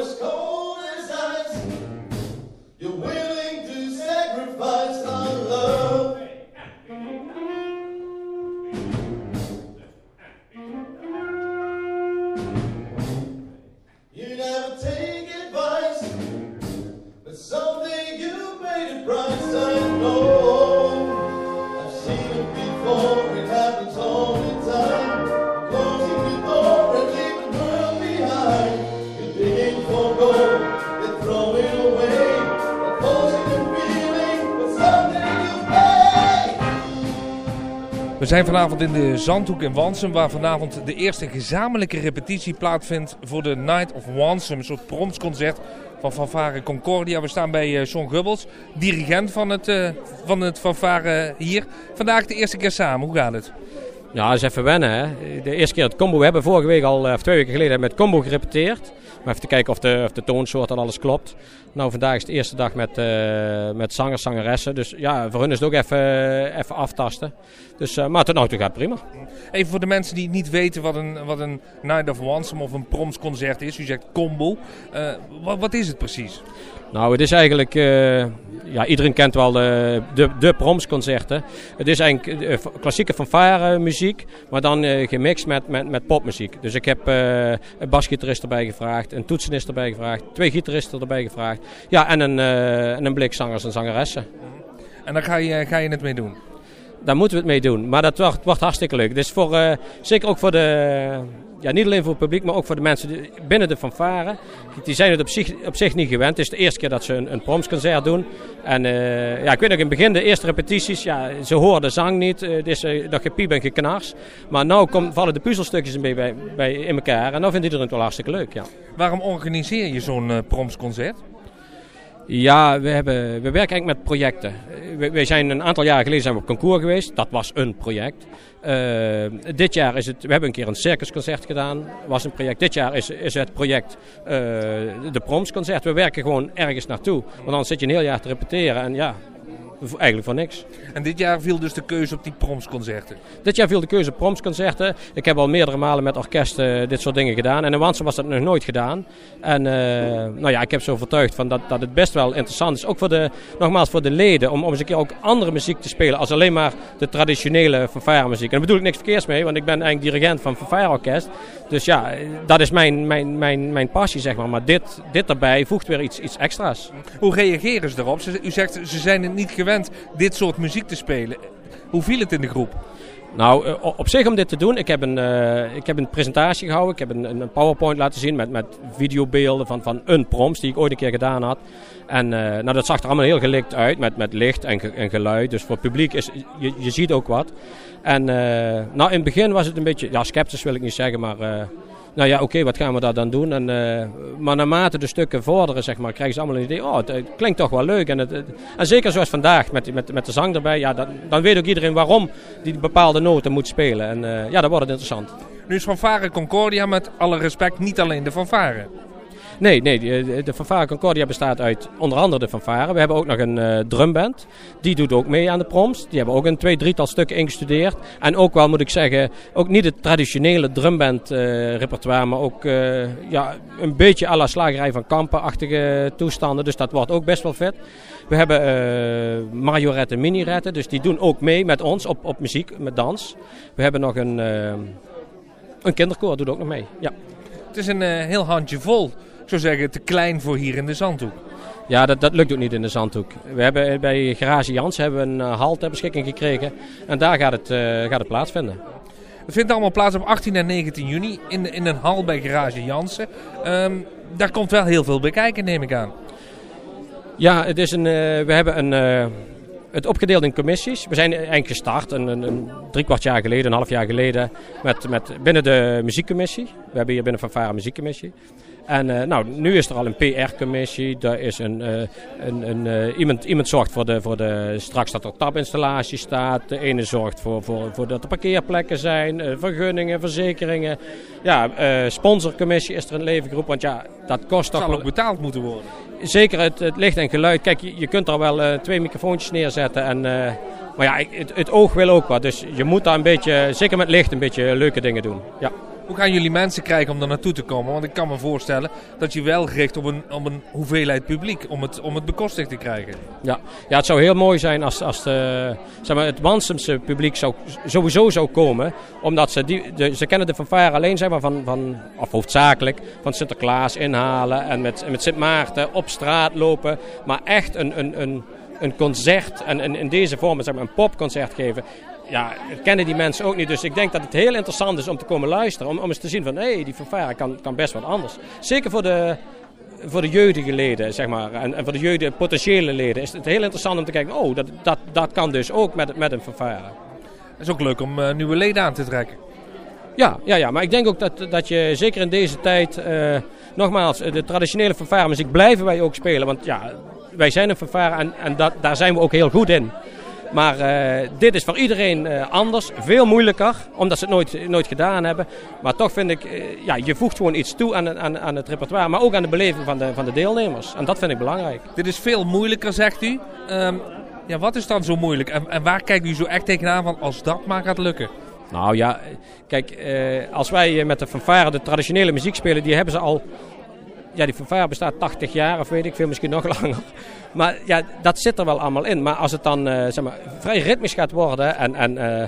as cold as ice. You're willing to sacrifice our love. You never take advice, but someday you pay the price. I know I've seen it before, it happens all the time. Closing the door and leave the world behind. You're digging for gold, then throw it away. Opposing the feeling, but someday you pay. We zijn vanavond in de Zandhoek in Wansum, waar vanavond de eerste gezamenlijke repetitie plaatsvindt voor de Night of Wansum, een soort promsconcert van Fanfare Concordia. We staan bij John Gubbels, dirigent van het fanfare hier. Vandaag de eerste keer samen, hoe gaat het? Ja, dat is even wennen, hè. De eerste keer het combo. We hebben vorige week of 2 weken geleden met combo gerepeteerd. Maar even te kijken of de toonsoort en alles klopt. Nou, vandaag is de eerste dag met zangers, zangeressen. Dus ja, voor hun is het ook even aftasten. Dus, maar tot nu toe gaat het prima. Even voor de mensen die niet weten wat een Night of Wansum of een promsconcert is. U zegt combo. Wat is het precies? Nou, het is eigenlijk... iedereen kent wel de promsconcerten. Het is eigenlijk klassieke fanfare muziek, maar dan gemixt met popmuziek. Dus ik heb een basgitarist erbij gevraagd, een toetsenist erbij gevraagd, 2 gitaristen erbij gevraagd. Ja, en een blik zangers en zangeressen. En daar ga je het mee doen? Daar moeten we het mee doen, maar dat wordt hartstikke leuk. Dus zeker ook voor niet alleen voor het publiek, maar ook voor de mensen binnen de fanfare. Die zijn het op zich niet gewend. Het is de eerste keer dat ze een promsconcert doen. En ik weet nog in het begin, de eerste repetities, ze horen de zang niet. Het is nog gepiep en geknars. Maar nu vallen de puzzelstukjes een beetje in elkaar. En dan vindt iedereen het wel hartstikke leuk. Ja. Waarom organiseer je zo'n promsconcert? Ja, we werken eigenlijk met projecten. We zijn een aantal jaren geleden op concours geweest. Dat was een project. Dit jaar we hebben een keer een circusconcert gedaan. Was een project. Dit jaar is het project de promsconcert. We werken gewoon ergens naartoe. Want dan zit je een heel jaar te repeteren en ja, eigenlijk voor niks. En dit jaar viel dus de keuze op die promsconcerten? Dit jaar viel de keuze op promsconcerten. Ik heb al meerdere malen met orkesten dit soort dingen gedaan. En in Wansum was dat nog nooit gedaan. En ik heb zo overtuigd van dat het best wel interessant is. Ook nogmaals voor de leden. Om eens een keer ook andere muziek te spelen. Als alleen maar de traditionele fanfare muziek. En daar bedoel ik niks verkeers mee. Want ik ben eigenlijk dirigent van fanfare orkest. Dus ja, dat is mijn passie zeg maar. Maar dit erbij voegt weer iets extra's. Hoe reageren ze erop? U zegt ze zijn het niet gewend dit soort muziek te spelen. Hoe viel het in de groep? Nou, op zich om dit te doen, ik heb een presentatie gehouden. Ik heb een PowerPoint laten zien met videobeelden van een proms die ik ooit een keer gedaan had. En dat zag er allemaal heel gelikt uit met licht en geluid. Dus voor het publiek je ziet ook wat. En in het begin was het een beetje, sceptisch wil ik niet zeggen, maar... oké, wat gaan we daar dan doen? Maar naarmate de stukken vorderen, zeg maar, krijgen ze allemaal een idee. Oh, het klinkt toch wel leuk. En zeker zoals vandaag, met de zang erbij. Dan weet ook iedereen waarom die bepaalde noten moet spelen. En dan wordt het interessant. Nu is Fanfare Concordia met alle respect niet alleen de fanfare. Nee, de Fanfare Concordia bestaat uit onder andere de fanfare. We hebben ook nog een drumband. Die doet ook mee aan de proms. Die hebben ook een 2-3-tal stukken ingestudeerd. En ook wel, moet ik zeggen, ook niet het traditionele drumband repertoire. Maar ook een beetje à la Slagerij van Kampen-achtige toestanden. Dus dat wordt ook best wel vet. We hebben marioretten, mini-retten. Dus die doen ook mee met ons op muziek, met dans. We hebben nog een kinderkoor, doet ook nog mee. Ja. Het is een heel handjevol. Ik zou zeggen, te klein voor hier in de Zandhoek. Ja, dat lukt ook niet in de Zandhoek. We hebben bij Garage Jans een hal ter beschikking gekregen. En daar gaat het plaatsvinden. Het vindt allemaal plaats op 18 en 19 juni in een hal bij Garage Jansen. Daar komt wel heel veel bij kijken, neem ik aan. Ja, we hebben het opgedeeld in commissies. We zijn eigenlijk gestart een 3/4 jaar geleden, een half jaar geleden binnen de muziekcommissie. We hebben hier binnen Fanfare een muziekcommissie. En nu is er al een PR-commissie. Daar is iemand zorgt voor de straks dat er tapinstallatie staat. De ene zorgt voor dat er parkeerplekken zijn, vergunningen, verzekeringen. Ja, sponsorcommissie is er een leven geroepen. Want ja, dat kost toch. Het zal ook betaald moeten worden. Zeker het licht en geluid. Kijk, je kunt er wel 2 microfoontjes neerzetten. Maar ja, het oog wil ook wat. Dus je moet daar een beetje, zeker met licht, een beetje leuke dingen doen. Ja. Hoe gaan jullie mensen krijgen om er naartoe te komen? Want ik kan me voorstellen dat je wel richt op een hoeveelheid publiek om het bekostigd te krijgen. Ja, het zou heel mooi zijn als zeg maar, het Wansumse publiek sowieso zou komen. Omdat ze kennen de fanfare alleen zeg maar, of hoofdzakelijk van Sinterklaas inhalen en met Sint Maarten op straat lopen. Maar echt een concert en in deze vorm zeg maar, een popconcert geven. Ja, dat kennen die mensen ook niet. Dus ik denk dat het heel interessant is om te komen luisteren. Om eens te zien van, die fanfare kan best wat anders. Zeker voor de jeugdige leden, zeg maar. En voor de jeugdige potentiële leden is het heel interessant om te kijken. Dat kan dus ook met een fanfare. Het is ook leuk om nieuwe leden aan te trekken. Ja, maar ik denk ook dat je zeker in deze tijd... nogmaals, de traditionele fanfaremuziek blijven wij ook spelen. Want ja, wij zijn een fanfare en daar zijn we ook heel goed in. Maar dit is voor iedereen anders, veel moeilijker, omdat ze het nooit gedaan hebben. Maar toch vind ik, je voegt gewoon iets toe aan het repertoire, maar ook aan de beleving van de deelnemers. En dat vind ik belangrijk. Dit is veel moeilijker, zegt u. Wat is dan zo moeilijk? En waar kijkt u zo echt tegenaan van als dat maar gaat lukken? Nou ja, kijk, als wij met de fanfare de traditionele muziek spelen, die hebben ze al... Ja, die fanfare bestaat 80 jaar of weet ik veel, misschien nog langer. Maar ja, dat zit er wel allemaal in. Maar als het dan zeg maar, vrij ritmisch gaat worden en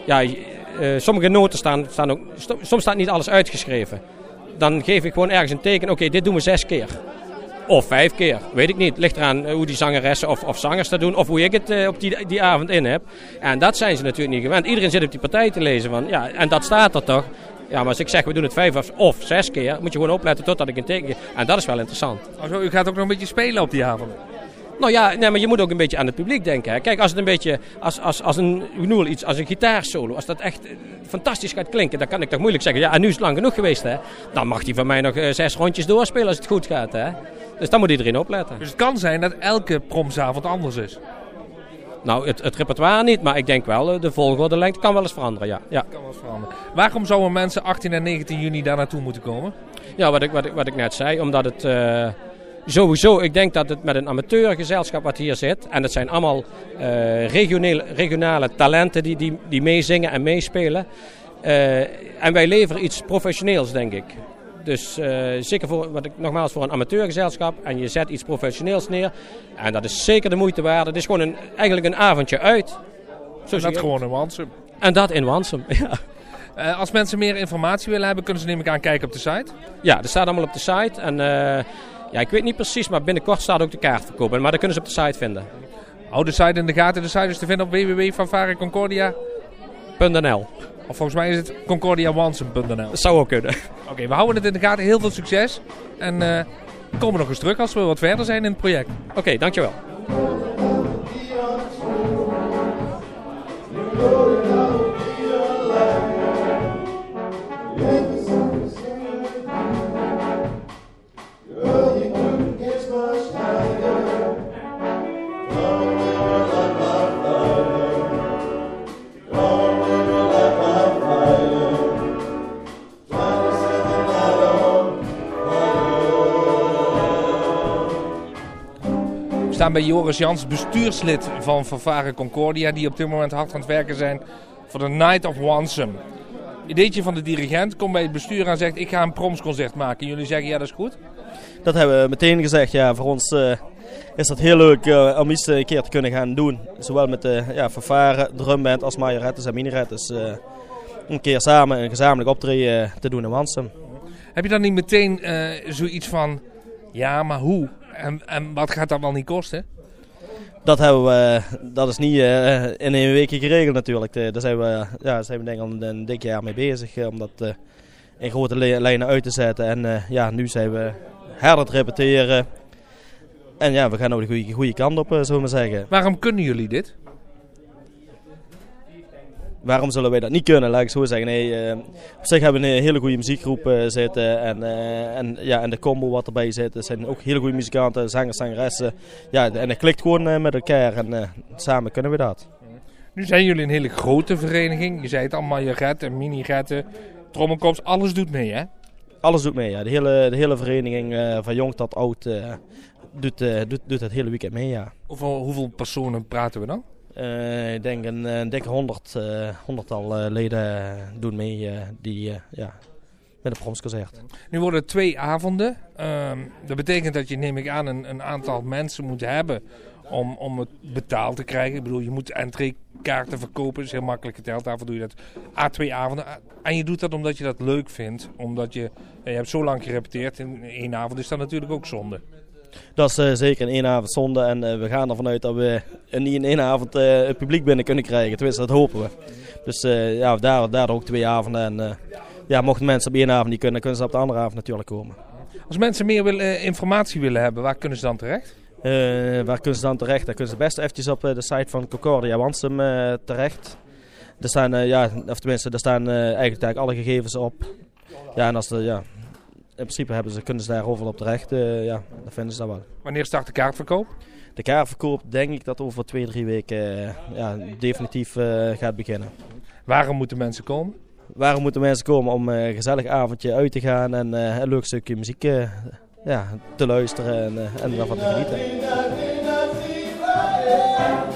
sommige noten staan ook... Soms staat niet alles uitgeschreven. Dan geef ik gewoon ergens een teken, oké, dit doen we 6 keer. Of 5 keer, weet ik niet. Ligt eraan hoe die zangeressen of zangers dat doen of hoe ik het op die avond in heb. En dat zijn ze natuurlijk niet gewend. Iedereen zit op die partij te lezen van, ja, en dat staat er toch. Ja, maar als ik zeg we doen het 5 of 6 keer, moet je gewoon opletten totdat ik een teken geef. En dat is wel interessant. Also, u gaat ook nog een beetje spelen op die avond? Nou ja, nee, maar je moet ook een beetje aan het publiek denken. Hè. Kijk, als het een beetje, als een gitaarsolo, als dat echt fantastisch gaat klinken, dan kan ik toch moeilijk zeggen, ja, en nu is het lang genoeg geweest, hè. Dan mag die van mij nog 6 rondjes doorspelen als het goed gaat, hè. Dus dan moet iedereen opletten. Dus het kan zijn dat elke promsavond anders is? Nou, het repertoire niet, maar ik denk wel, de volgorde lengte kan wel eens veranderen, ja. Kan wel eens veranderen. Waarom zouden mensen 18 en 19 juni daar naartoe moeten komen? Ja, wat ik net zei, omdat het sowieso, ik denk dat het met een amateurgezelschap wat hier zit, en het zijn allemaal regionale talenten die meezingen en meespelen. En wij leveren iets professioneels, denk ik. Dus zeker voor een amateurgezelschap en je zet iets professioneels neer. En dat is zeker de moeite waard. Het is gewoon eigenlijk een avondje uit. En dat gewoon in Wansum. En dat in Wansum, ja. Als mensen meer informatie willen hebben, kunnen ze neem ik aan kijken op de site? Ja, dat staat allemaal op de site. En ik weet niet precies, maar binnenkort staat ook de kaartverkoop. Maar dat kunnen ze op de site vinden. Hou de site in de gaten. De site is te vinden op www.fanfareconcordia.nl. Of volgens mij is het concordiawansum.nl. Dat zou ook kunnen. Oké, we houden het in de gaten. Heel veel succes. En we komen nog eens terug als we wat verder zijn in het project. Oké, dankjewel. We staan bij Joris Jans, bestuurslid van Fanfare Concordia, die op dit moment hard aan het werken zijn voor de Night of Wansum. Ideetje van de dirigent, komt bij het bestuur en zegt ik ga een promsconcert maken. Jullie zeggen ja, dat is goed? Dat hebben we meteen gezegd. Ja, voor ons is dat heel leuk om iets een keer te kunnen gaan doen. Zowel met de fanfare, drumband als majorettes en minirettes. Een keer samen een gezamenlijk optreden te doen in Wansum. Heb je dan niet meteen zoiets van, ja, maar hoe? En wat gaat dat wel niet kosten? Dat is niet in een weekje geregeld natuurlijk. Daar zijn we denk ik al een dik jaar mee bezig om dat in grote lijnen uit te zetten. En nu zijn we herder te repeteren. En ja, we gaan ook de goede kant op, zullen we maar zeggen. Waarom kunnen jullie dit? Waarom zullen wij dat niet kunnen, laat ik zo zeggen. Nee, op zich hebben we een hele goede muziekgroep zitten. En de combo wat erbij zit. Het zijn ook hele goede muzikanten, zangers, zangeressen. Ja, en het klikt gewoon met elkaar. En samen kunnen we dat. Nu zijn jullie een hele grote vereniging. Je zei het al, majoretten, miniretten, trommelkorps. Alles doet mee, hè? Alles doet mee, ja. De hele vereniging, van jong tot oud, doet het hele weekend mee, ja. Hoeveel personen praten we dan? Ik denk een dikke 100-tal leden doen mee. met een Promsconcert. Nu worden het 2 avonden. Dat betekent dat je, neem ik aan, een aantal mensen moet hebben om het betaald te krijgen. Ik bedoel, je moet entreekaarten verkopen. Dat is heel makkelijk geteld. Daarvoor doe je dat 2 avonden. En je doet dat omdat je dat leuk vindt. Omdat je hebt zo lang gerepeteerd. In 1 avond is dat natuurlijk ook zonde. Dat is zeker in 1 avond zonde. En we gaan ervan uit dat we niet in 1 avond het publiek binnen kunnen krijgen. Tenminste, dat hopen we. Dus daar ook 2 avonden. En mochten mensen op 1 avond niet kunnen, dan kunnen ze op de andere avond natuurlijk komen. Als mensen meer informatie willen hebben, waar kunnen ze dan terecht? Waar kunnen ze dan terecht? Dan kunnen ze best eventjes op de site van Concordia Wansum terecht. Er staan, daar staan eigenlijk alle gegevens op. Ja, en in principe kunnen ze daar overal op terecht. Dan vinden ze dat wel. Wanneer start de kaartverkoop? De kaartverkoop denk ik dat over 2-3 weken definitief gaat beginnen. Waarom moeten mensen komen? Waarom moeten mensen komen? Om een gezellig avondje uit te gaan en een leuk stukje muziek te luisteren en daarvan te genieten.